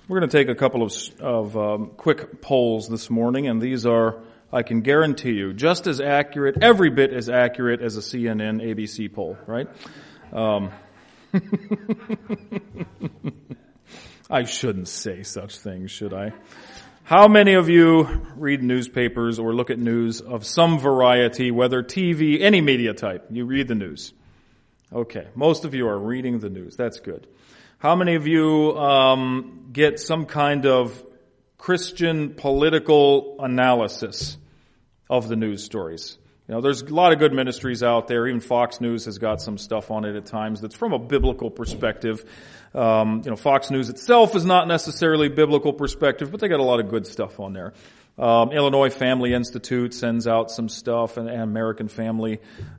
We're going to take a couple of quick polls this morning, and these are, I can guarantee you, just as accurate, every bit as accurate as a CNN, ABC poll, right? I shouldn't say such things, should I? How many of you read newspapers or look at news of some variety, whether TV, any media type? You read the news. Okay, most of you are reading the news. That's good. How many of you get some kind of Christian political analysis of the news stories? You know, there's a lot of good ministries out there. Even Fox News has got some stuff on it at times that's from a biblical perspective. Fox News itself is not necessarily biblical perspective, but they got a lot of good stuff on there. Illinois Family Institute sends out some stuff, and American Family.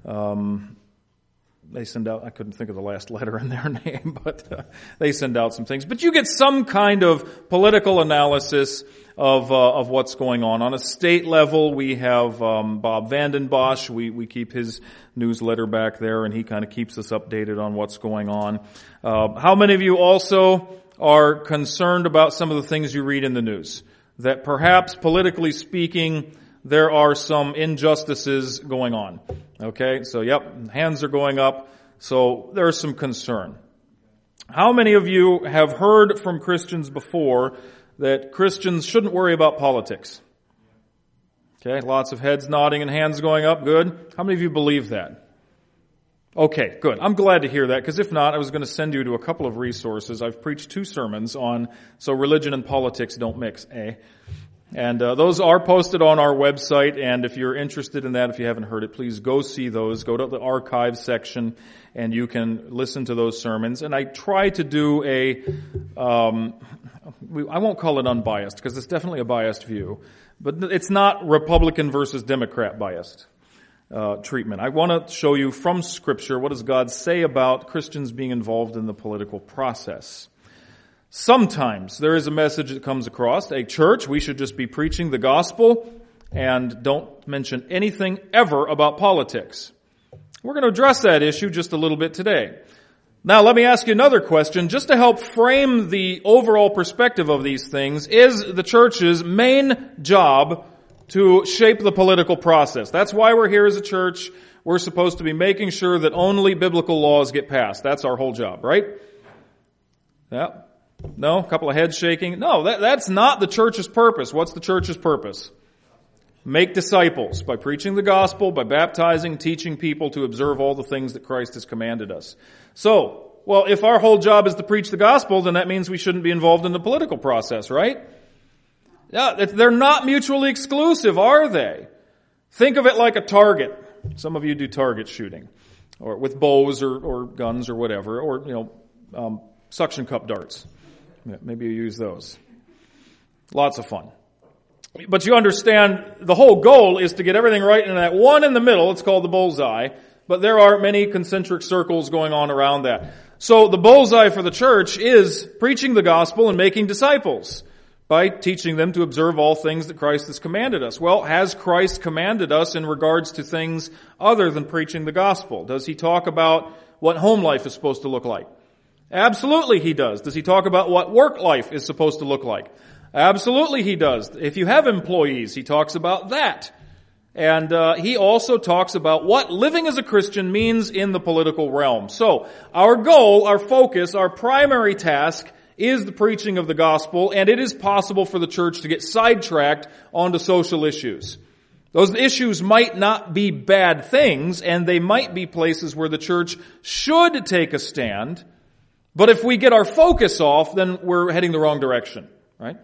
They send out, I couldn't think of the last letter in their name, but they send out some things. But you get some kind of political analysis of what's going on. On a state level, we have Bob Vanden Bosch. We keep his newsletter back there, and he kind of keeps us updated on what's going on. How many of you also are concerned about some of the things you read in the news? That perhaps, politically speaking, there are some injustices going on. Okay, so hands are going up. So there's some concern. How many of you have heard from Christians before that Christians shouldn't worry about politics? Okay, lots of heads nodding and hands going up. Good. How many of you believe that? Okay, good. I'm glad to hear that, because if not, I was going to send you to a couple of resources. I've preached 2 sermons on So Religion and Politics Don't Mix, eh? And those are posted on our website, and if you're interested in that, if you haven't heard it, please go see those. Go to the archives section, and you can listen to those sermons. And I try to do I won't call it unbiased, because it's definitely a biased view, but it's not Republican versus Democrat biased treatment. I want to show you from Scripture, what does God say about Christians being involved in the political process. Sometimes there is a message that comes across. A church, we should just be preaching the gospel and don't mention anything ever about politics. We're going to address that issue just a little bit today. Now, let me ask you another question, just to help frame the overall perspective of these things. Is the church's main job to shape the political process? That's why we're here as a church. We're supposed to be making sure that only biblical laws get passed. That's our whole job, right? Yeah. No? A couple of heads shaking? No, that's not the church's purpose. What's the church's purpose? Make disciples by preaching the gospel, by baptizing, teaching people to observe all the things that Christ has commanded us. So, if our whole job is to preach the gospel, then that means we shouldn't be involved in the political process, right? Yeah, they're not mutually exclusive, are they? Think of it like a target. Some of you do target shooting, or with bows or guns or whatever, or suction cup darts. Maybe you use those. Lots of fun. But you understand the whole goal is to get everything right in that one in the middle. It's called the bullseye. But there are many concentric circles going on around that. So the bullseye for the church is preaching the gospel and making disciples by teaching them to observe all things that Christ has commanded us. Well, has Christ commanded us in regards to things other than preaching the gospel? Does he talk about what home life is supposed to look like? Absolutely he does. Does he talk about what work life is supposed to look like? Absolutely he does. If you have employees, he talks about that. And he also talks about what living as a Christian means in the political realm. So our goal, our focus, our primary task is the preaching of the gospel, and it is possible for the church to get sidetracked onto social issues. Those issues might not be bad things, and they might be places where the church should take a stand. But if we get our focus off, then we're heading the wrong direction, right?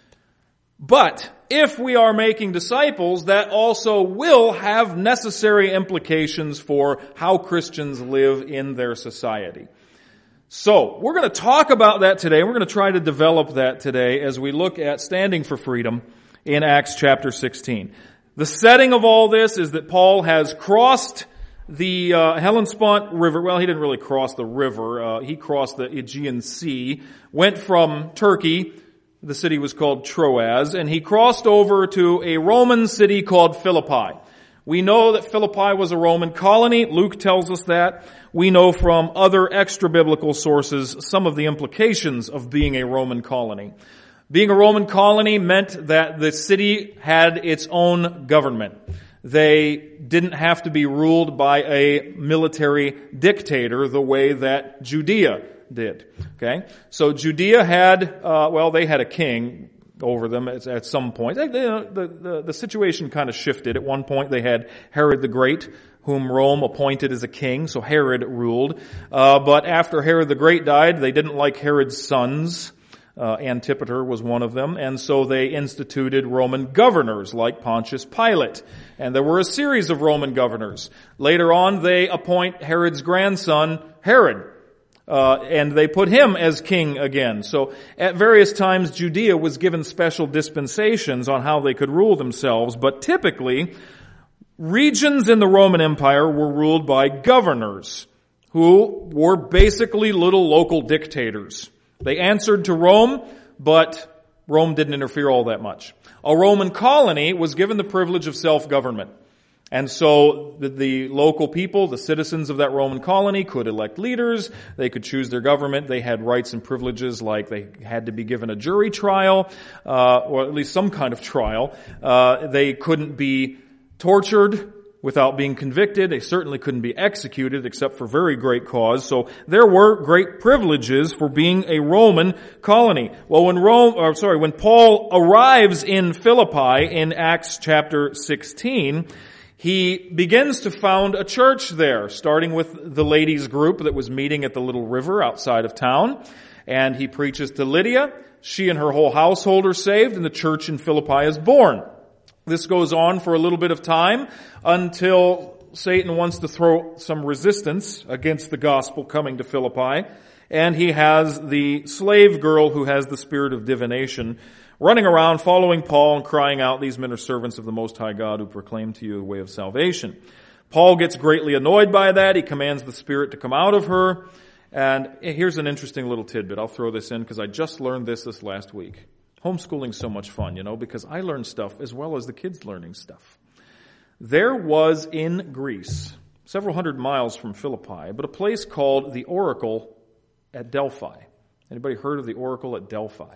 But if we are making disciples, that also will have necessary implications for how Christians live in their society. So, we're going to talk about that today. We're going to try to develop that today as we look at standing for freedom in Acts chapter 16. The setting of all this is that Paul has crossed the Hellespont River. Well, he didn't really cross the river. He crossed the Aegean Sea, went from Turkey, the city was called Troas, and he crossed over to a Roman city called Philippi, We know that Philippi was a Roman colony. Luke tells us that. We know from other extra-biblical sources some of the implications of being a Roman colony. Being a Roman colony meant that the city had its own government. They didn't have to be ruled by a military dictator the way that Judea did. Okay? So Judea had, they had a king over them at some point. The situation kind of shifted. At one point they had Herod the Great, whom Rome appointed as a king, so Herod ruled. But after Herod the Great died, they didn't like Herod's sons. Antipater was one of them, and so they instituted Roman governors like Pontius Pilate. And there were a series of Roman governors. Later on, they appoint Herod's grandson, Herod. And they put him as king again. So at various times, Judea was given special dispensations on how they could rule themselves. But typically, regions in the Roman Empire were ruled by governors who were basically little local dictators. They answered to Rome, but Rome didn't interfere all that much. A Roman colony was given the privilege of self-government. And so the local people, the citizens of that Roman colony, could elect leaders. They could choose their government. They had rights and privileges like they had to be given a jury trial, or at least some kind of trial. They couldn't be tortured without being convicted. They certainly couldn't be executed except for very great cause. So there were great privileges for being a Roman colony. Well, when Paul arrives in Philippi in Acts chapter 16, he begins to found a church there, starting with the ladies' group that was meeting at the little river outside of town. And he preaches to Lydia. She and her whole household are saved, and the church in Philippi is born. This goes on for a little bit of time until Satan wants to throw some resistance against the gospel coming to Philippi. And he has the slave girl who has the spirit of divination running around following Paul and crying out, "These men are servants of the Most High God who proclaim to you the way of salvation." Paul gets greatly annoyed by that. He commands the spirit to come out of her. And here's an interesting little tidbit. I'll throw this in because I just learned this last week. Homeschooling's so much fun, because I learn stuff as well as the kids learning stuff. There was in Greece, several hundred miles from Philippi, but a place called the Oracle at Delphi. Anybody heard of the Oracle at Delphi?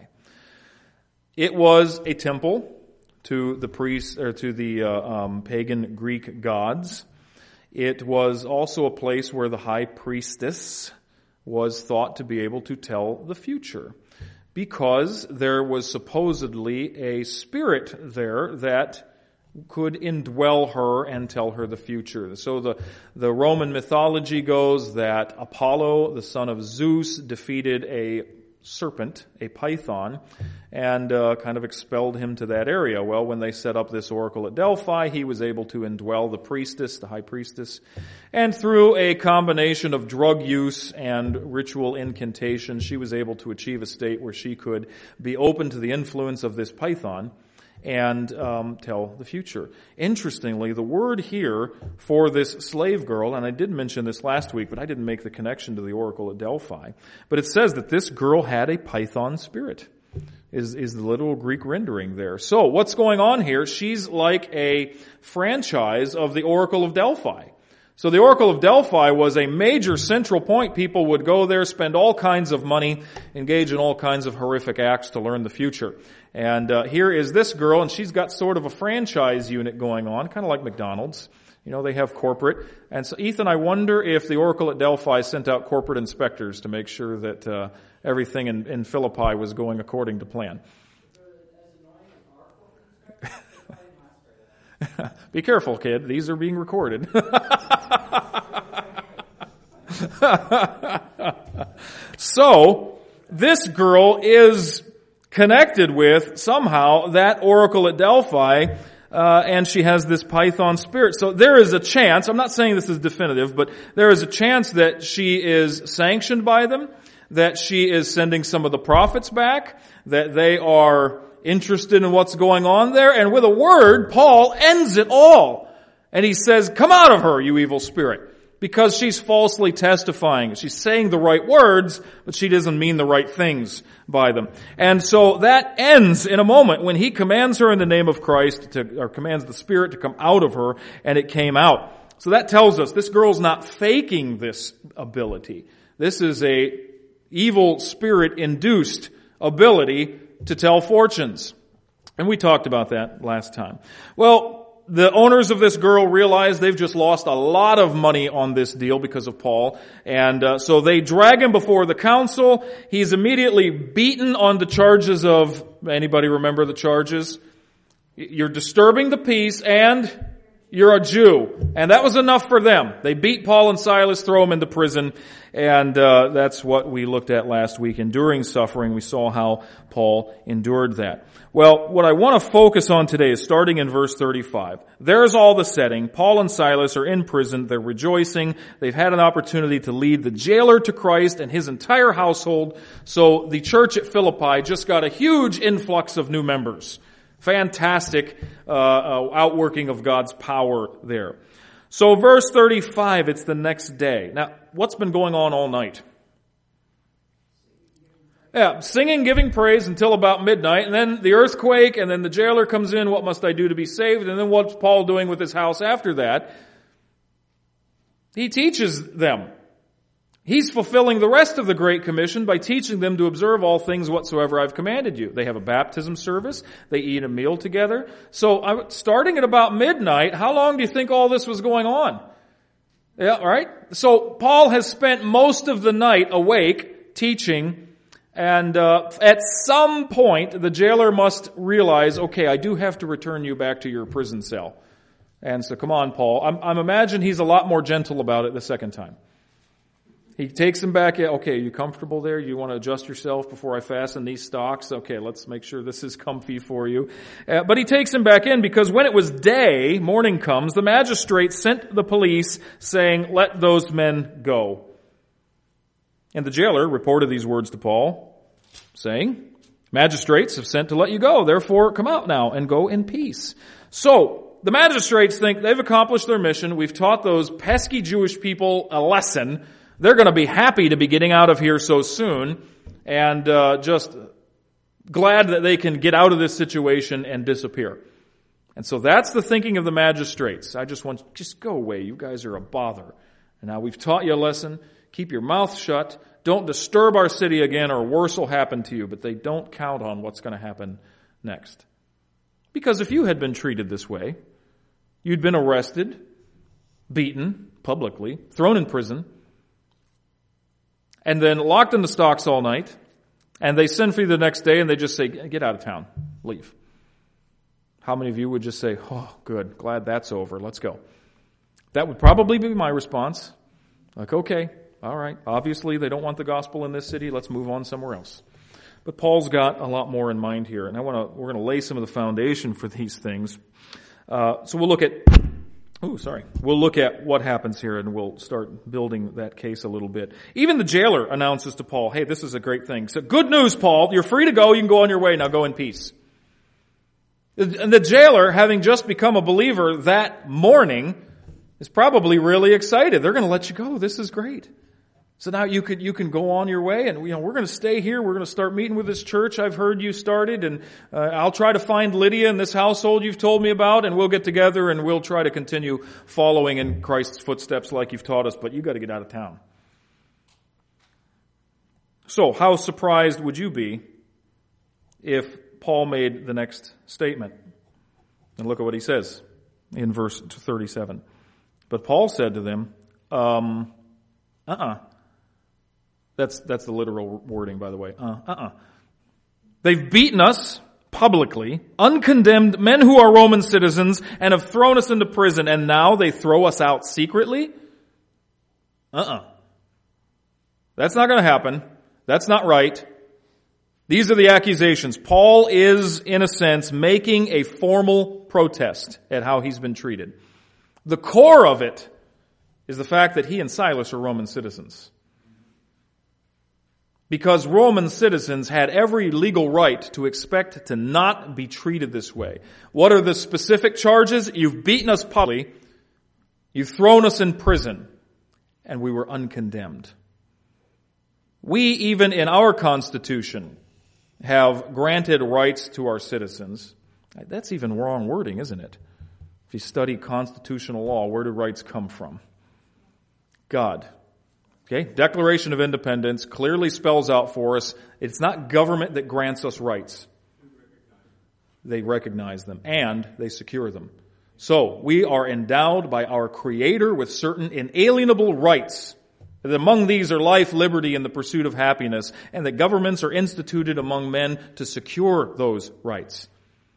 It was a temple to the priests or to the pagan Greek gods. It was also a place where the high priestess was thought to be able to tell the future, because there was supposedly a spirit there that could indwell her and tell her the future. So the Roman mythology goes that Apollo, the son of Zeus, defeated a serpent, a python, and kind of expelled him to that area. Well, when they set up this oracle at Delphi, he was able to indwell the priestess, the high priestess, and through a combination of drug use and ritual incantation, she was able to achieve a state where she could be open to the influence of this python and tell the future. Interestingly, the word here for this slave girl, and I did mention this last week, but I didn't make the connection to the oracle at Delphi, but it says that this girl had a python spirit, is the literal Greek rendering there. So what's going on here? She's like a franchise of the oracle of Delphi. So the Oracle of Delphi was a major central point. People would go there, spend all kinds of money, engage in all kinds of horrific acts to learn the future. And here is this girl, and she's got sort of a franchise unit going on, kind of like McDonald's. They have corporate. And so, Ethan, I wonder if the Oracle at Delphi sent out corporate inspectors to make sure that everything in Philippi was going according to plan. Be careful, kid. These are being recorded. So, this girl is connected with, somehow, that oracle at Delphi, and she has this python spirit. So there is a chance, I'm not saying this is definitive, but there is a chance that she is sanctioned by them, that she is sending some of the prophets back, that they are interested in what's going on there, and with a word, Paul ends it all. And he says, "Come out of her, you evil spirit." because she's falsely testifying. She's saying the right words, but she doesn't mean the right things by them. And so that ends in a moment when he commands her in the name of Christ, or commands the Spirit to come out of her, and it came out. So that tells us this girl's not faking this ability. This is a evil spirit-induced ability to tell fortunes. And we talked about that last time. Well, the owners of this girl realize they've just lost a lot of money on this deal because of Paul. And so they drag him before the council. He's immediately beaten on the charges of, anybody remember the charges? You're disturbing the peace and you're a Jew. And that was enough for them. They beat Paul and Silas, throw them into prison. And that's what we looked at last week. Enduring suffering, we saw how Paul endured that. Well, what I want to focus on today is starting in verse 35. There's all the setting. Paul and Silas are in prison. They're rejoicing. They've had an opportunity to lead the jailer to Christ and his entire household. So the church at Philippi just got a huge influx of new members. Fantastic outworking of God's power there. So verse 35, it's the next day. Now, what's been going on all night? Yeah, singing, giving praise until about midnight, and then the earthquake, and then the jailer comes in, what must I do to be saved? And then what's Paul doing with his house after that? He teaches them. He's fulfilling the rest of the Great Commission by teaching them to observe all things whatsoever I've commanded you. They have a baptism service. They eat a meal together. So starting at about midnight, how long do you think all this was going on? Yeah, right? So Paul has spent most of the night awake teaching. And at some point, the jailer must realize, okay, I do have to return you back to your prison cell. And so, come on, Paul. I'm imagine he's a lot more gentle about it the second time. He takes him back. Okay, are you comfortable there? You want to adjust yourself before I fasten these stocks? Okay, let's make sure this is comfy for you. But he takes him back in because when it was day, morning comes, the magistrate sent the police saying, let those men go. And the jailer reported these words to Paul, saying, magistrates have sent to let you go. Therefore, come out now and go in peace. So, the magistrates think they've accomplished their mission. We've taught those pesky Jewish people a lesson. They're going to be happy to be getting out of here so soon and just glad that they can get out of this situation and disappear. And so that's the thinking of the magistrates. Just go away. You guys are a bother. And now we've taught you a lesson. Keep your mouth shut. Don't disturb our city again or worse will happen to you. But they don't count on what's going to happen next. Because if you had been treated this way, you'd been arrested, beaten publicly, thrown in prison, and then locked in the stocks all night, and they send for you the next day and they just say, get out of town, leave. How many of you would just say, oh, good, glad that's over, let's go? That would probably be my response. Like, okay, all right, obviously they don't want the gospel in this city, let's move on somewhere else. But Paul's got a lot more in mind here, and we're going to lay some of the foundation for these things. So we'll look at what happens here, and we'll start building that case a little bit. Even the jailer announces to Paul, hey, this is a great thing. So, good news, Paul. You're free to go. You can go on your way. Now go in peace. And the jailer, having just become a believer that morning, is probably really excited. They're going to let you go. This is great. So now you can go on your way, and we're going to stay here. We're going to start meeting with this church I've heard you started, and I'll try to find Lydia in this household you've told me about, and we'll get together and we'll try to continue following in Christ's footsteps like you've taught us, but you got to get out of town. So how surprised would you be if Paul made the next statement? And look at what he says in verse 37. But Paul said to them, That's the literal wording, by the way. They've beaten us publicly, uncondemned men who are Roman citizens, and have thrown us into prison, and now they throw us out secretly? That's not going to happen. That's not right. These are the accusations. Paul is, in a sense, making a formal protest at how he's been treated. The core of it is the fact that he and Silas are Roman citizens. Because Roman citizens had every legal right to expect to not be treated this way. What are the specific charges? You've beaten us publicly. You've thrown us in prison. and we were uncondemned. We, even in our Constitution, have granted rights to our citizens. That's even wrong wording, isn't it? If you study constitutional law, where do rights come from? God. Okay? Declaration of Independence clearly spells out for us, it's not government that grants us rights. They recognize them and they secure them. So, we are endowed by our Creator with certain inalienable rights. That among these are life, liberty, and the pursuit of happiness, and that governments are instituted among men to secure those rights.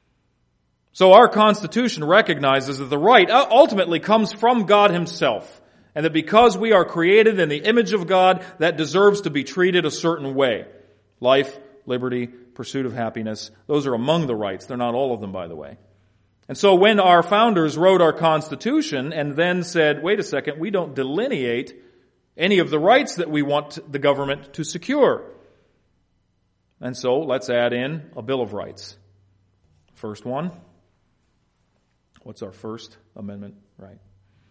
So our Constitution recognizes that the right ultimately comes from God Himself, and that because we are created in the image of God, that deserves to be treated a certain way. Life, liberty, pursuit of happiness, those are among the rights. They're not all of them, by the way. And so when our founders wrote our Constitution and then said, wait a second, we don't delineate any of the rights that we want the government to secure. And so let's add in a Bill of Rights. First one. What's our First Amendment right?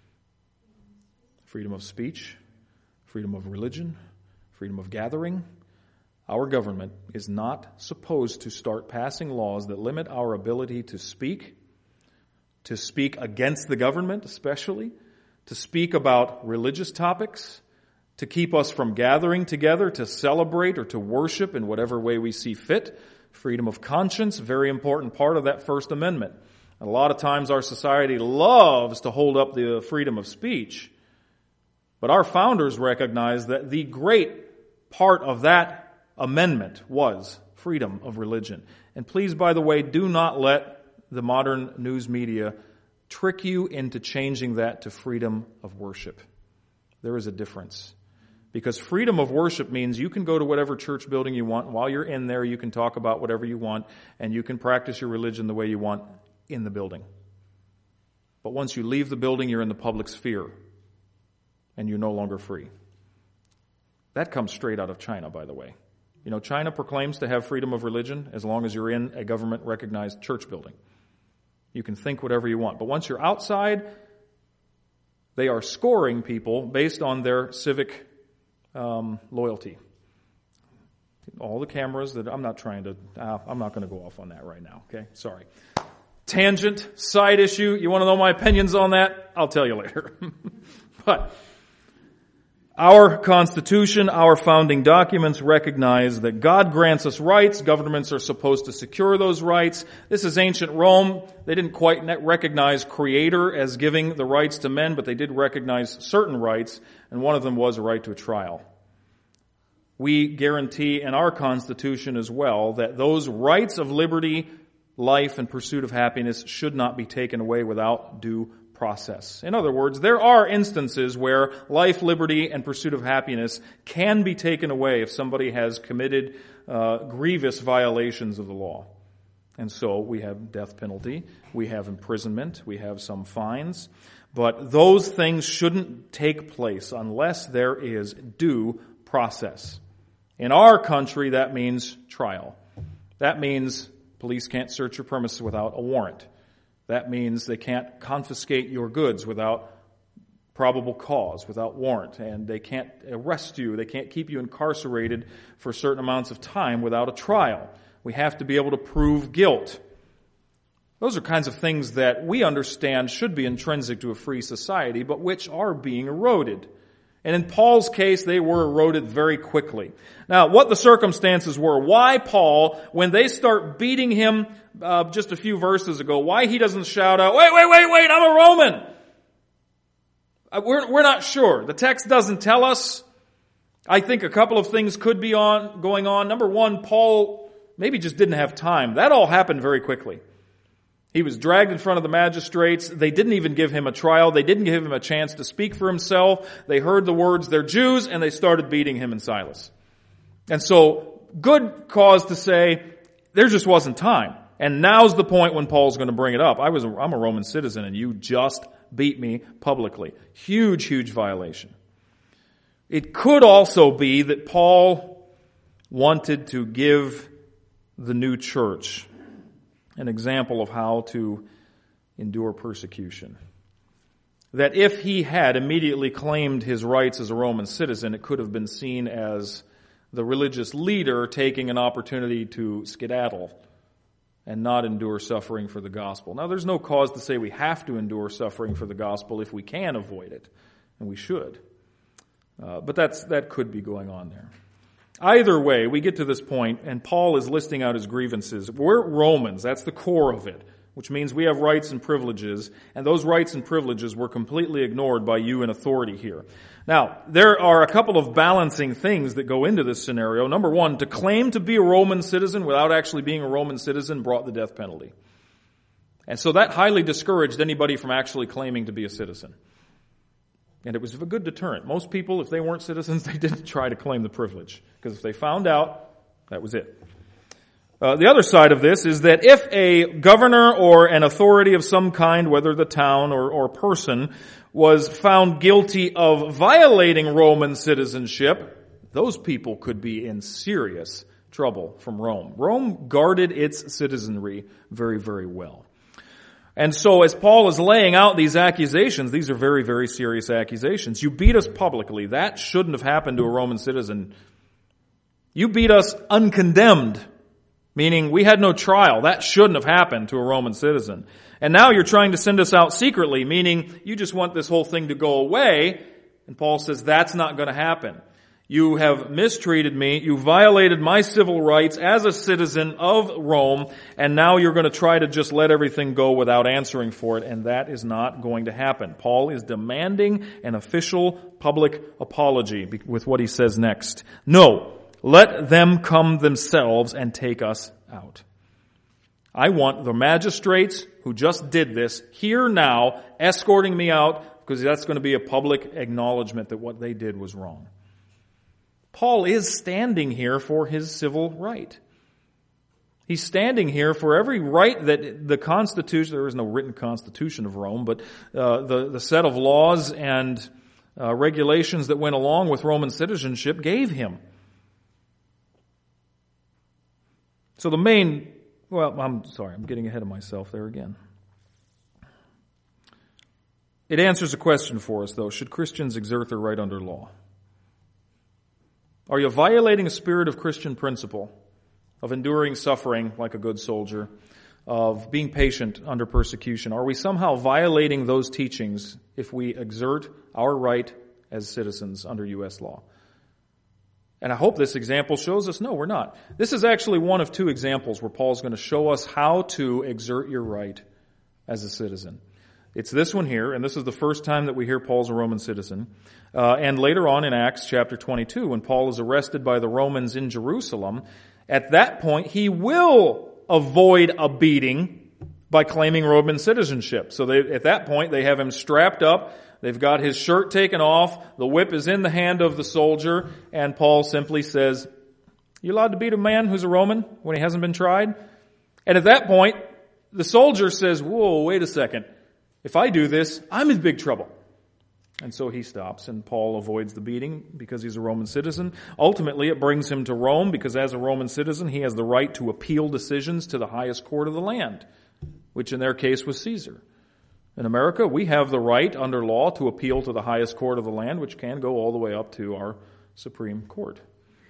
Freedom of speech, freedom of religion, freedom of gathering. Our government is not supposed to start passing laws that limit our ability to speak against the government especially, to speak about religious topics, to keep us from gathering together to celebrate or to worship in whatever way we see fit. Freedom of conscience, very important part of that First Amendment. And a lot of times our society loves to hold up the freedom of speech. But our founders recognized that the great part of that amendment was freedom of religion. And please, by the way, do not let the modern news media trick you into changing that to freedom of worship. There is a difference. Because freedom of worship means you can go to whatever church building you want. While you're in there, you can talk about whatever you want, and you can practice your religion the way you want in the building. But once you leave the building, you're in the public sphere, and you're no longer free. That comes straight out of China, by the way. You know, China proclaims to have freedom of religion as long as you're in a government-recognized church building. You can think whatever you want. But once you're outside, they are scoring people based on their civic loyalty. All the cameras that I'm not going to go off on that right now. Okay, sorry. Tangent, side issue. You want to know my opinions on that? I'll tell you later. But our Constitution, our founding documents recognize that God grants us rights. Governments are supposed to secure those rights. This is ancient Rome. They didn't quite recognize Creator as giving the rights to men, but they did recognize certain rights, and one of them was a right to a trial. We guarantee in our Constitution as well that those rights of liberty, life, and pursuit of happiness should not be taken away without due process. In other words, there are instances where life, liberty, and pursuit of happiness can be taken away if somebody has committed grievous violations of the law. And so we have death penalty, we have imprisonment, we have some fines, but those things shouldn't take place unless there is due process. In our country, that means trial. That means police can't search your premises without a warrant. That means they can't confiscate your goods without probable cause, without warrant. And they can't arrest you. They can't keep you incarcerated for certain amounts of time without a trial. We have to be able to prove guilt. Those are kinds of things that we understand should be intrinsic to a free society, but which are being eroded. And in Paul's case, they were eroded very quickly. Now, what the circumstances were, why Paul, when they start beating him just a few verses ago, why he doesn't shout out, wait, I'm a Roman. We're not sure. The text doesn't tell us. I think a couple of things could be going on. Number one, Paul maybe just didn't have time. That all happened very quickly. He was dragged in front of the magistrates. They didn't even give him a trial. They didn't give him a chance to speak for himself. They heard the words, they're Jews, and they started beating him and Silas. And so, good cause to say, there just wasn't time. And now's the point when Paul's going to bring it up. I'm a Roman citizen, and you just beat me publicly. Huge violation. It could also be that Paul wanted to give the new church an example of how to endure persecution. that if he had immediately claimed his rights as a Roman citizen, it could have been seen as the religious leader taking an opportunity to skedaddle and not endure suffering for the gospel. Now, there's no cause to say we have to endure suffering for the gospel if we can avoid it, and we should. But that could be going on there. Either way, we get to this point, and Paul is listing out his grievances. We're Romans. That's the core of it, which means we have rights and privileges, and those rights and privileges were completely ignored by you in authority here. Now, there are a couple of balancing things that go into this scenario. Number one, to claim to be a Roman citizen without actually being a Roman citizen brought the death penalty. And so that highly discouraged anybody from actually claiming to be a citizen. And it was a good deterrent. Most people, if they weren't citizens, they didn't try to claim the privilege. Because if they found out, that was it. The other side of this is that if a governor or an authority of some kind, whether the town or person, was found guilty of violating Roman citizenship, those people could be in serious trouble from Rome. Rome guarded its citizenry very, very well. And so as Paul is laying out these accusations, these are very, very serious accusations. You beat us publicly. That shouldn't have happened to a Roman citizen. You beat us uncondemned, meaning we had no trial. That shouldn't have happened to a Roman citizen. And now you're trying to send us out secretly, meaning you just want this whole thing to go away. And Paul says that's not going to happen. You have mistreated me. You violated my civil rights as a citizen of Rome. And now you're going to try to just let everything go without answering for it. And that is not going to happen. Paul is demanding an official public apology with what he says next. No, let them come themselves and take us out. I want the magistrates who just did this here now escorting me out, because that's going to be a public acknowledgement that what they did was wrong. Paul is standing here for his civil right. He's standing here for every right that the Constitution, there is no written Constitution of Rome, but the set of laws and regulations that went along with Roman citizenship gave him. So I'm getting ahead of myself there again. It answers a question for us, though. Should Christians exert their right under law? Are you violating a spirit of Christian principle, of enduring suffering like a good soldier, of being patient under persecution? Are we somehow violating those teachings if we exert our right as citizens under U.S. law? And I hope this example shows us, no, we're not. This is actually one of two examples where Paul's going to show us how to exert your right as a citizen. It's this one here, and this is the first time that we hear Paul's a Roman citizen. And later on in Acts chapter 22, when Paul is arrested by the Romans in Jerusalem, at that point he will avoid a beating by claiming Roman citizenship. So at that point they have him strapped up. They've got his shirt taken off. The whip is in the hand of the soldier. And Paul simply says, you allowed to beat a man who's a Roman when he hasn't been tried? And at that point, the soldier says, whoa, wait a second. If I do this, I'm in big trouble. And so he stops, and Paul avoids the beating because he's a Roman citizen. Ultimately, it brings him to Rome because as a Roman citizen, he has the right to appeal decisions to the highest court of the land, which in their case was Caesar. In America, we have the right under law to appeal to the highest court of the land, which can go all the way up to our Supreme Court.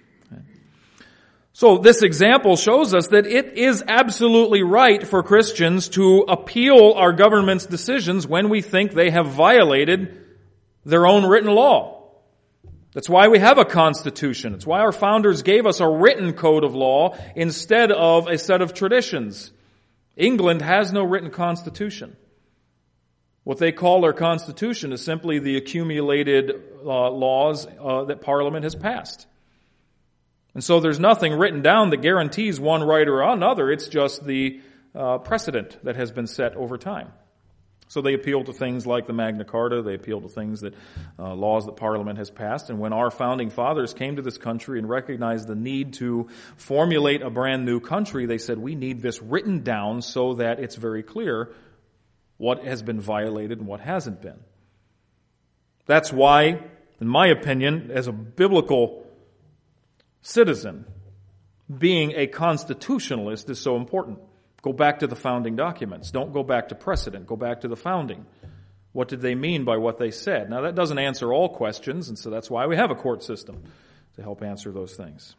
So this example shows us that it is absolutely right for Christians to appeal our government's decisions when we think they have violated their own written law. That's why we have a constitution. It's why our founders gave us a written code of law instead of a set of traditions. England has no written constitution. What they call their constitution is simply the accumulated laws that Parliament has passed. And so there's nothing written down that guarantees one right or another. It's just the precedent that has been set over time. So they appeal to things like the Magna Carta. They appeal to things that laws that Parliament has passed. And when our founding fathers came to this country and recognized the need to formulate a brand new country, they said, we need this written down so that it's very clear what has been violated and what hasn't been. That's why, in my opinion, as a biblical citizen, being a constitutionalist is so important. Go back to the founding documents. Don't go back to precedent. Go back to the founding. What did they mean by what they said? Now, that doesn't answer all questions, and so that's why we have a court system, to help answer those things.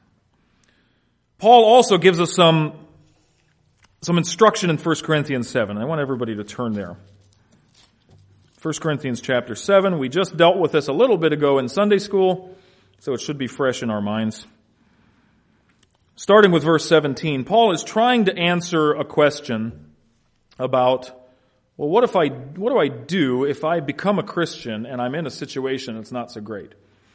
Paul also gives us some instruction in 1 Corinthians 7. I want everybody to turn there. 1 Corinthians chapter 7. We just dealt with this a little bit ago in Sunday school, so it should be fresh in our minds. Starting with verse 17, Paul is trying to answer a question about, well, what do I do if I become a Christian and I'm in a situation that's not so great?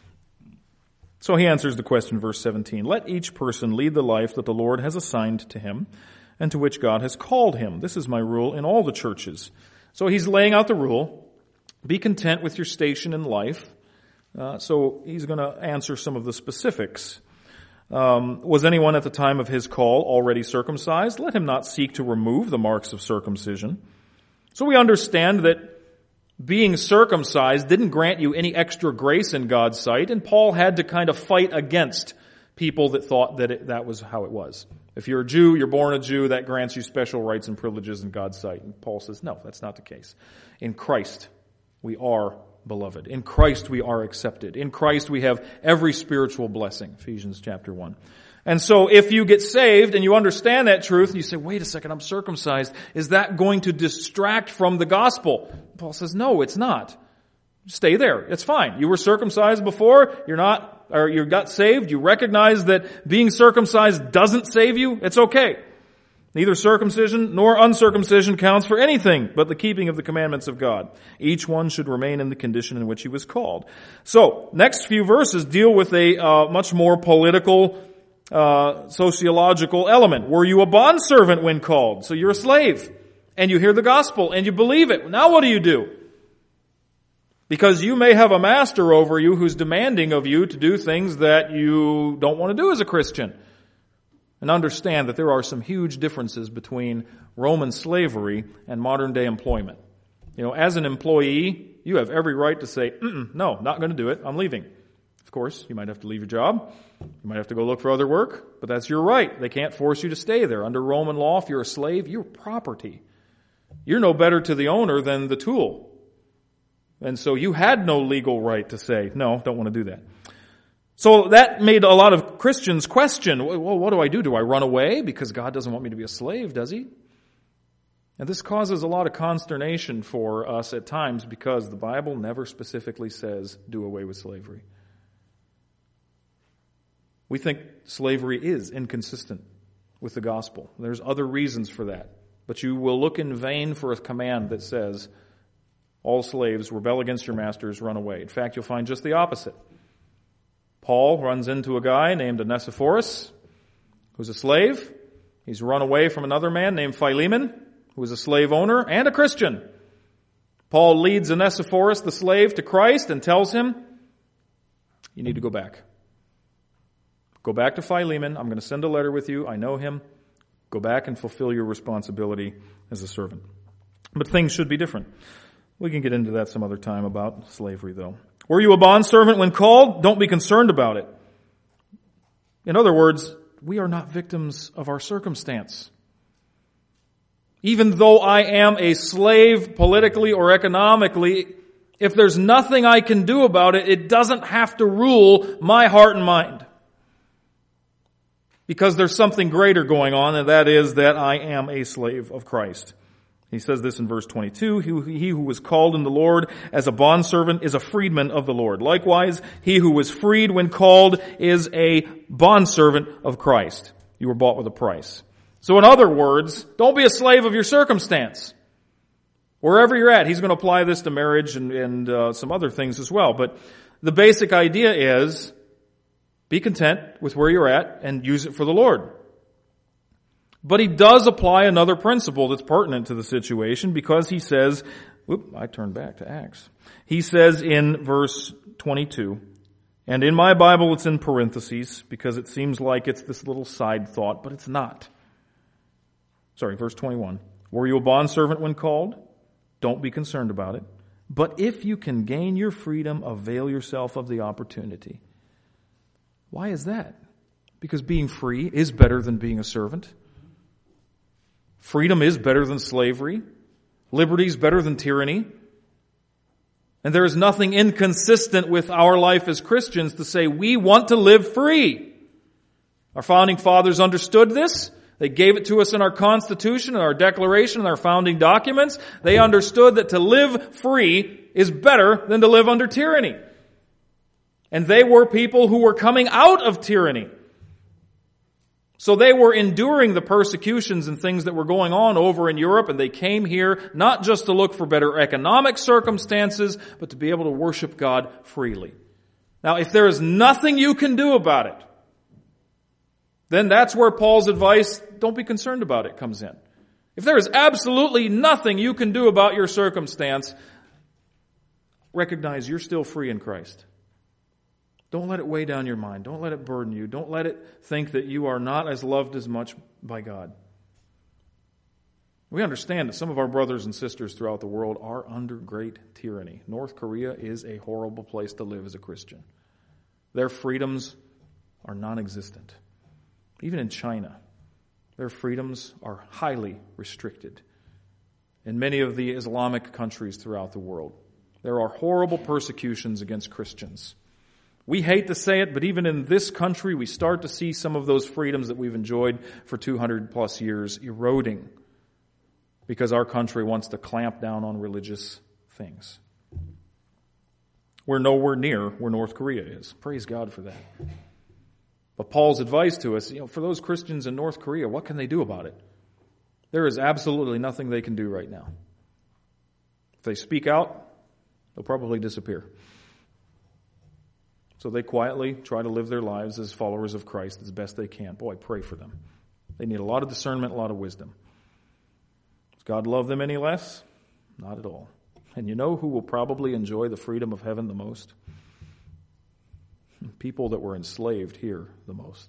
So he answers the question, verse 17. Let each person lead the life that the Lord has assigned to him and to which God has called him. This is my rule in all the churches. So he's laying out the rule. Be content with your station in life. So he's going to answer some of the specifics. Was anyone at the time of his call already circumcised? Let him not seek to remove the marks of circumcision. So we understand that being circumcised didn't grant you any extra grace in God's sight, and Paul had to kind of fight against people that thought that that was how it was. If you're a Jew, you're born a Jew, that grants you special rights and privileges in God's sight. And Paul says, no, that's not the case. In Christ, we are beloved. In Christ, we are accepted. In Christ, we have every spiritual blessing. Ephesians chapter 1. And so if you get saved and you understand that truth and you say, wait a second, I'm circumcised, is that going to distract from the gospel? Paul says, no, it's not. Stay there. It's fine. You were circumcised before, you got saved, you recognize that being circumcised doesn't save you, it's okay. Neither circumcision nor uncircumcision counts for anything but the keeping of the commandments of God. Each one should remain in the condition in which he was called. So, next few verses deal with a much more political, sociological element. Were you a bondservant when called? So you're a slave, and you hear the gospel, and you believe it. Now what do? Because you may have a master over you who's demanding of you to do things that you don't want to do as a Christian. And understand that there are some huge differences between Roman slavery and modern day employment. As an employee, you have every right to say, no, not going to do it, I'm leaving. Of course, you might have to leave your job. You might have to go look for other work, but that's your right. They can't force you to stay there. Under Roman law, if you're a slave, you're property. You're no better to the owner than the tool. And so you had no legal right to say, no, don't want to do that. So that made a lot of Christians question, well, what do I do? Do I run away? Because God doesn't want me to be a slave, does he? And this causes a lot of consternation for us at times because the Bible never specifically says do away with slavery. We think slavery is inconsistent with the gospel. There's other reasons for that. But you will look in vain for a command that says, all slaves, rebel against your masters, run away. In fact, you'll find just the opposite. Paul runs into a guy named Onesiphorus, who's a slave. He's run away from another man named Philemon, who is a slave owner and a Christian. Paul leads Onesiphorus, the slave, to Christ and tells him, you need to go back. Go back to Philemon. I'm going to send a letter with you. I know him. Go back and fulfill your responsibility as a servant. But things should be different. We can get into that some other time about slavery, though. Were you a bondservant when called? Don't be concerned about it. In other words, we are not victims of our circumstance. Even though I am a slave politically or economically, if there's nothing I can do about it, it doesn't have to rule my heart and mind. Because there's something greater going on, and that is that I am a slave of Christ. He says this in verse 22, he who was called in the Lord as a bondservant is a freedman of the Lord. Likewise, he who was freed when called is a bondservant of Christ. You were bought with a price. So in other words, don't be a slave of your circumstance. Wherever you're at, he's going to apply this to marriage and some other things as well. But the basic idea is, be content with where you're at and use it for the Lord. But he does apply another principle that's pertinent to the situation because he says, I turned back to Acts. He says in verse 22, and in my Bible it's in parentheses because it seems like it's this little side thought, but it's not. Verse 21. Were you a bondservant when called? Don't be concerned about it. But if you can gain your freedom, avail yourself of the opportunity. Why is that? Because being free is better than being a servant. Freedom is better than slavery. Liberty is better than tyranny. And there is nothing inconsistent with our life as Christians to say we want to live free. Our founding fathers understood this. They gave it to us in our Constitution, in our Declaration, in our founding documents. They understood that to live free is better than to live under tyranny. And they were people who were coming out of tyranny. So they were enduring the persecutions and things that were going on over in Europe, and they came here not just to look for better economic circumstances, but to be able to worship God freely. Now, if there is nothing you can do about it, then that's where Paul's advice, don't be concerned about it, comes in. If there is absolutely nothing you can do about your circumstance, recognize you're still free in Christ. Don't let it weigh down your mind. Don't let it burden you. Don't let it think that you are not as loved as much by God. We understand that some of our brothers and sisters throughout the world are under great tyranny. North Korea is a horrible place to live as a Christian. Their freedoms are non-existent. Even in China, their freedoms are highly restricted. In many of the Islamic countries throughout the world, there are horrible persecutions against Christians. We hate to say it, but even in this country, we start to see some of those freedoms that we've enjoyed for 200 plus years eroding because our country wants to clamp down on religious things. We're nowhere near where North Korea is. Praise God for that. But Paul's advice to us, for those Christians in North Korea, what can they do about it? There is absolutely nothing they can do right now. If they speak out, they'll probably disappear. So they quietly try to live their lives as followers of Christ as best they can. Boy, pray for them. They need a lot of discernment, a lot of wisdom. Does God love them any less? Not at all. And you know who will probably enjoy the freedom of heaven the most? People that were enslaved here the most.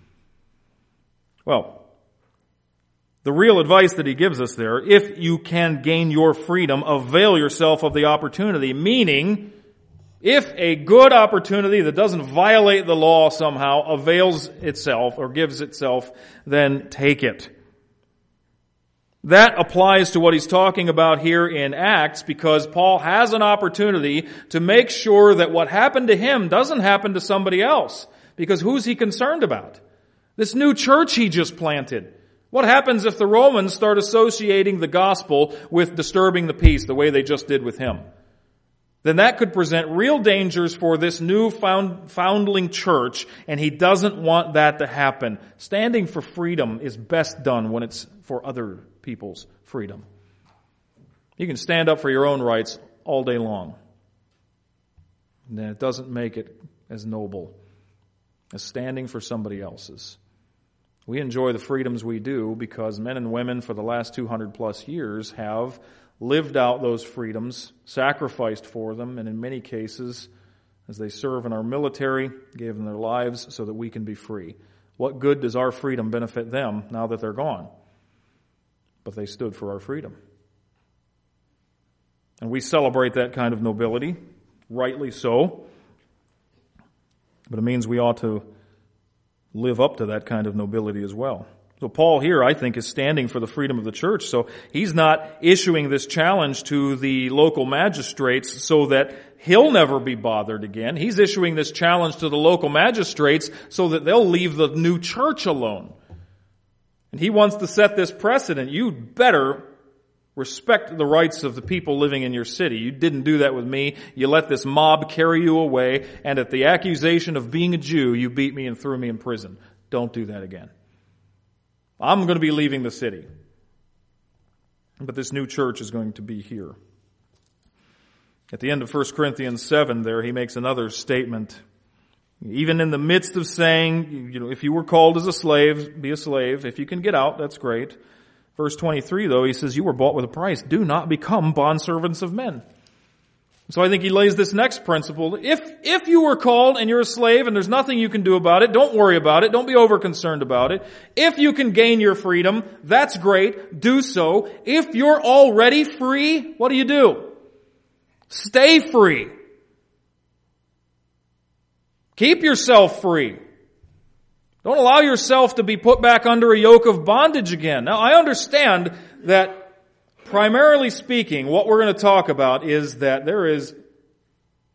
Well, the real advice that he gives us there, if you can gain your freedom, avail yourself of the opportunity, meaning if a good opportunity that doesn't violate the law somehow avails itself or gives itself, then take it. That applies to what he's talking about here in Acts because Paul has an opportunity to make sure that what happened to him doesn't happen to somebody else. Because who's he concerned about? This new church he just planted. What happens if the Romans start associating the gospel with disturbing the peace the way they just did with him? Then that could present real dangers for this new foundling church, and he doesn't want that to happen. Standing for freedom is best done when it's for other people's freedom. You can stand up for your own rights all day long. And then it doesn't make it as noble as standing for somebody else's. We enjoy the freedoms we do because men and women for the last 200 plus years have lived out those freedoms, sacrificed for them, and in many cases, as they serve in our military, gave them their lives so that we can be free. What good does our freedom benefit them now that they're gone? But they stood for our freedom. And we celebrate that kind of nobility, rightly so. But it means we ought to live up to that kind of nobility as well. So Paul here, I think, is standing for the freedom of the church. So he's not issuing this challenge to the local magistrates so that he'll never be bothered again. He's issuing this challenge to the local magistrates so that they'll leave the new church alone. And he wants to set this precedent. You'd better respect the rights of the people living in your city. You didn't do that with me. You let this mob carry you away, and at the accusation of being a Jew, you beat me and threw me in prison. Don't do that again. I'm going to be leaving the city. But this new church is going to be here. At the end of 1 Corinthians 7 there, he makes another statement. Even in the midst of saying, if you were called as a slave, be a slave. If you can get out, that's great. Verse 23 though, he says, you were bought with a price. Do not become bondservants of men. So I think he lays this next principle. If you were called and you're a slave and there's nothing you can do about it, don't worry about it. Don't be over concerned about it. If you can gain your freedom, that's great. Do so. If you're already free, what do? Stay free. Keep yourself free. Don't allow yourself to be put back under a yoke of bondage again. Now, I understand that primarily speaking, what we're going to talk about is that there is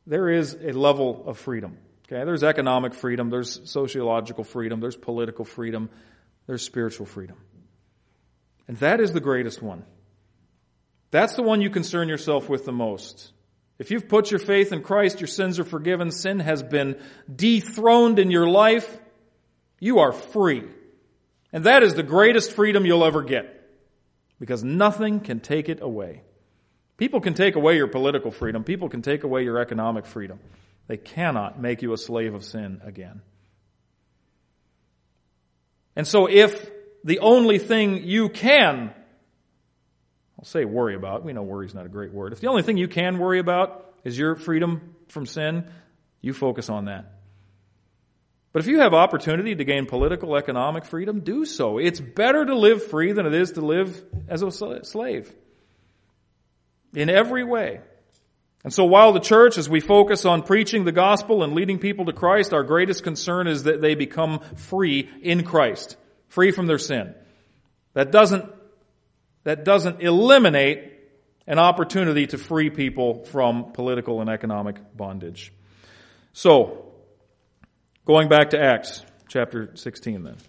there is a level of freedom. Okay, there's economic freedom, there's sociological freedom, there's political freedom, there's spiritual freedom. And that is the greatest one. That's the one you concern yourself with the most. If you've put your faith in Christ, your sins are forgiven, sin has been dethroned in your life, you are free. And that is the greatest freedom you'll ever get, because nothing can take it away. People can take away your political freedom. People can take away your economic freedom. They cannot make you a slave of sin again. And so if the only thing you can, I'll say worry about, we know worry is not a great word. If the only thing you can worry about is your freedom from sin, you focus on that. But if you have opportunity to gain political, economic freedom, do so. It's better to live free than it is to live as a slave. In every way. And so while the church, as we focus on preaching the gospel and leading people to Christ, our greatest concern is that they become free in Christ, free from their sin. That doesn't eliminate an opportunity to free people from political and economic bondage. So, going back to Acts chapter 16 then.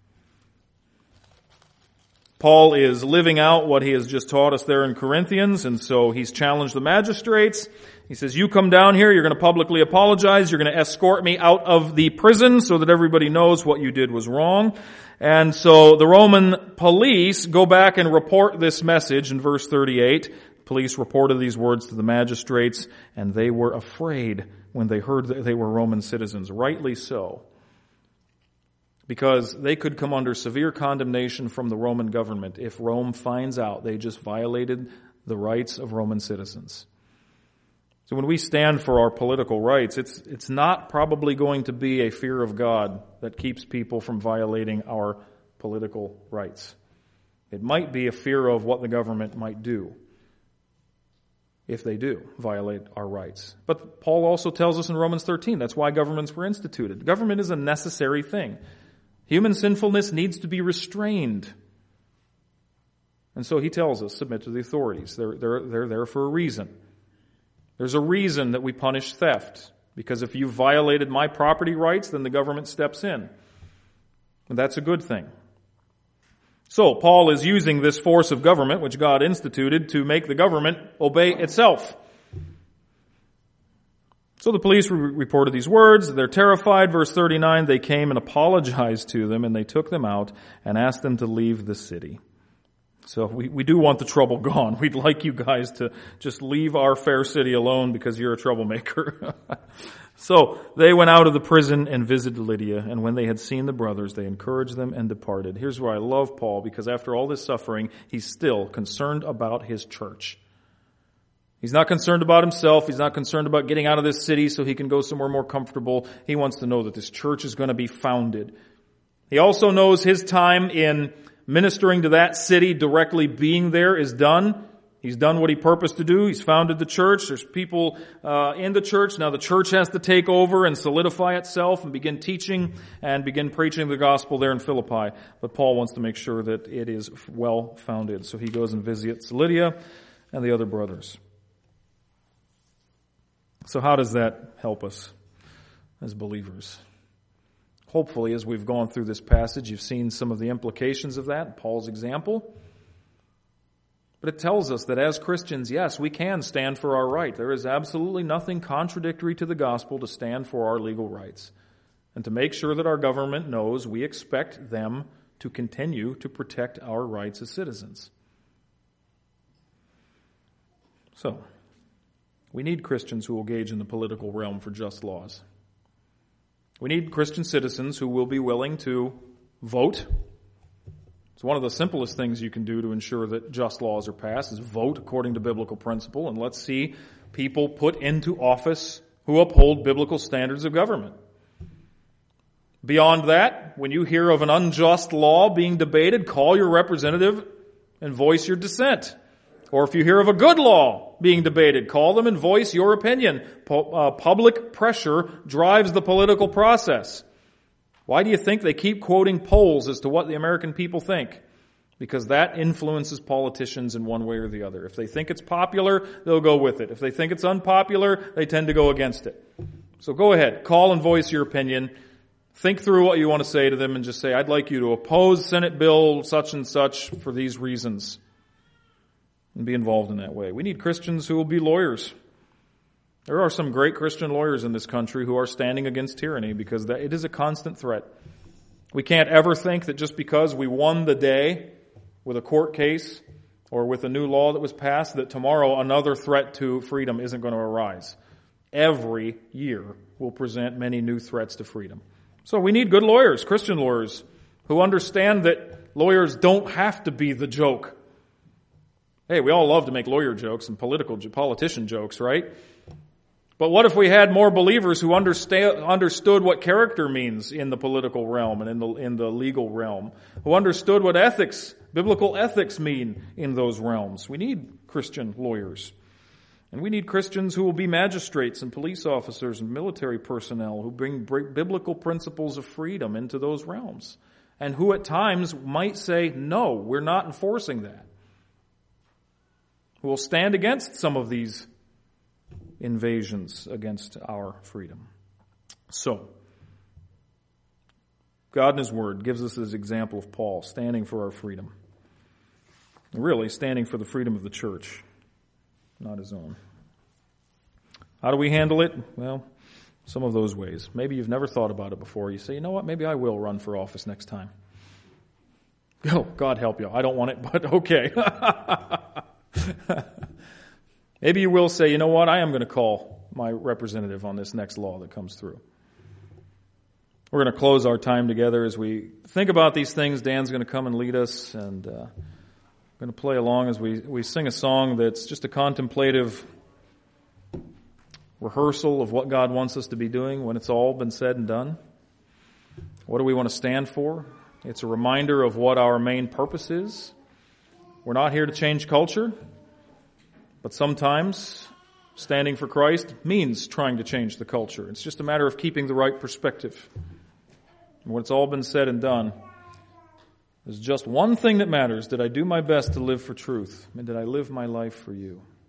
Paul is living out what he has just taught us there in Corinthians, and so he's challenged the magistrates. He says, you come down here, you're going to publicly apologize, you're going to escort me out of the prison so that everybody knows what you did was wrong. And so the Roman police go back and report this message in verse 38. Police reported these words to the magistrates, and they were afraid when they heard that they were Roman citizens, rightly so. Because they could come under severe condemnation from the Roman government if Rome finds out they just violated the rights of Roman citizens. So when we stand for our political rights, it's not probably going to be a fear of God that keeps people from violating our political rights. It might be a fear of what the government might do if they do violate our rights. But Paul also tells us in Romans 13, that's why governments were instituted. Government is a necessary thing. Human sinfulness needs to be restrained. And so he tells us, submit to the authorities. They're there for a reason. There's a reason that we punish theft. Because if you violated my property rights, then the government steps in. And that's a good thing. So Paul is using this force of government, which God instituted, to make the government obey itself. So the police reported these words. They're terrified. Verse 39, they came and apologized to them, and they took them out and asked them to leave the city. So we do want the trouble gone. We'd like you guys to just leave our fair city alone because you're a troublemaker. So they went out of the prison and visited Lydia, and when they had seen the brothers, they encouraged them and departed. Here's where I love Paul, because after all this suffering, he's still concerned about his church. He's not concerned about himself. He's not concerned about getting out of this city so he can go somewhere more comfortable. He wants to know that this church is going to be founded. He also knows his time in ministering to that city, directly being there, is done. He's done what he purposed to do. He's founded the church. There's people in the church. Now the church has to take over and solidify itself and begin teaching and begin preaching the gospel there in Philippi. But Paul wants to make sure that it is well founded. So he goes and visits Lydia and the other brothers. So how does that help us as believers? Hopefully, as we've gone through this passage, you've seen some of the implications of that, Paul's example. But it tells us that as Christians, yes, we can stand for our right. There is absolutely nothing contradictory to the gospel to stand for our legal rights. And to make sure that our government knows we expect them to continue to protect our rights as citizens. So, we need Christians who will engage in the political realm for just laws. We need Christian citizens who will be willing to vote. It's one of the simplest things you can do to ensure that just laws are passed is vote according to biblical principle, and let's see people put into office who uphold biblical standards of government. Beyond that, when you hear of an unjust law being debated, call your representative and voice your dissent. Or if you hear of a good law being debated, call them and voice your opinion. Public pressure drives the political process. Why do you think they keep quoting polls as to what the American people think? because that influences politicians in one way or the other. If they think it's popular, they'll go with it. If they think it's unpopular, they tend to go against it. So go ahead, call and voice your opinion. Think through what you want to say to them and just say, I'd like you to oppose Senate Bill such and such for these reasons. And be involved in that way. We need Christians who will be lawyers. There are some great Christian lawyers in this country who are standing against tyranny because it is a constant threat. We can't ever think that just because we won the day with a court case or with a new law that was passed, that tomorrow another threat to freedom isn't going to arise. Every year will present many new threats to freedom. So we need good lawyers, Christian lawyers, who understand that lawyers don't have to be the joke. Hey, we all love to make lawyer jokes and politician jokes, right? But what if we had more believers who understood what character means in the political realm and in the legal realm, who understood what biblical ethics mean in those realms? We need Christian lawyers. And we need Christians who will be magistrates and police officers and military personnel who bring biblical principles of freedom into those realms, and who at times might say, no, we're not enforcing that. Who will stand against some of these invasions against our freedom. So, God in His Word gives us this example of Paul standing for our freedom. Really, standing for the freedom of the church, not his own. How do we handle it? Well, some of those ways. Maybe you've never thought about it before. You say, you know what, maybe I will run for office next time. Oh, God help you. I don't want it, but okay. Maybe you will say, you know what, I am going to call my representative on this next law that comes through. We're going to close our time together as we think about these things. Dan's going to come and lead us, and we're going to play along as we sing a song that's just a contemplative rehearsal of what God wants us to be doing when it's all been said and done. What do we want to stand for? It's a reminder of what our main purpose is. We're not here to change culture, but sometimes standing for Christ means trying to change the culture. It's just a matter of keeping the right perspective. And when it's all been said and done, there's just one thing that matters. Did I do my best to live for truth? And did I live my life for you?